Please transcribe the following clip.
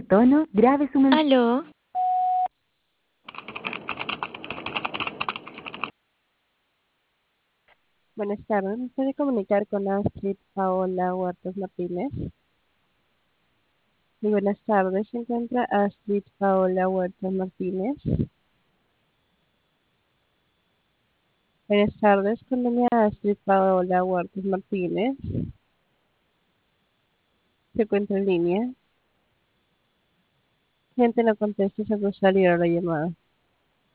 tono, grabe su mensaje. Aló, Buenas tardes, ¿me puede comunicar con Astrid Paola Huertas Martínez? Muy buenas tardes, ¿se encuentra Astrid Paola Huertas Martínez? Buenas tardes, con doña Astrid Paola Huertas Martínez. ¿Se encuentra en línea? Gente no conteste, se puede salir a la llamada.